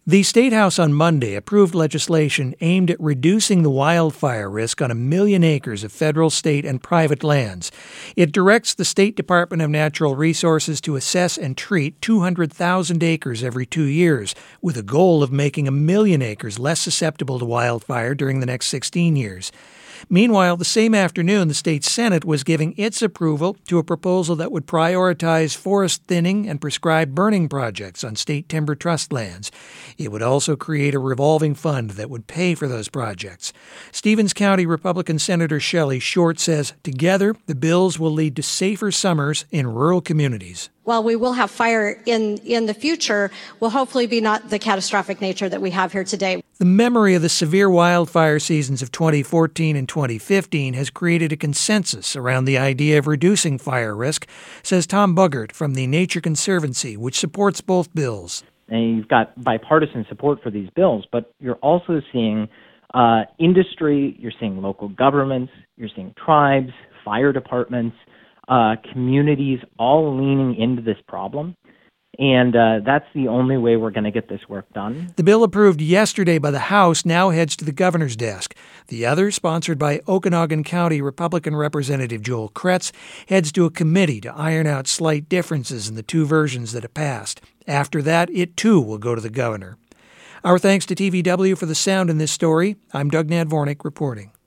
The State House on Monday approved legislation aimed at reducing the wildfire risk on 1 million acres of federal, state, and private lands. It directs the State Department of Natural Resources to assess and treat 200,000 acres every 2 years, with a goal of making 1 million acres less susceptible to wildfire during the next 16 years. Meanwhile, the same afternoon, the state Senate was giving its approval to a proposal that would prioritize forest thinning and prescribe burning projects on state timber trust lands. It would also create a revolving fund that would pay for those projects. Stevens County Republican Senator Shelley Short says together the bills will lead to safer summers in rural communities. While we will have fire in the future, will hopefully be not the catastrophic nature that we have here today. The memory of the severe wildfire seasons of 2014 and 2015 has created a consensus around the idea of reducing fire risk, says Tom Bugert from the Nature Conservancy, which supports both bills. And you've got bipartisan support for these bills, but you're also seeing industry, you're seeing local governments, you're seeing tribes, fire departments, communities all leaning into this problem. And that's the only way we're going to get this work done. The bill approved yesterday by the House now heads to the governor's desk. The other, sponsored by Okanagan County Republican Representative Joel Kretz, heads to a committee to iron out slight differences in the two versions that have passed. After that, it too will go to the governor. Our thanks to TVW for the sound in this story. I'm Doug Nadvornik reporting.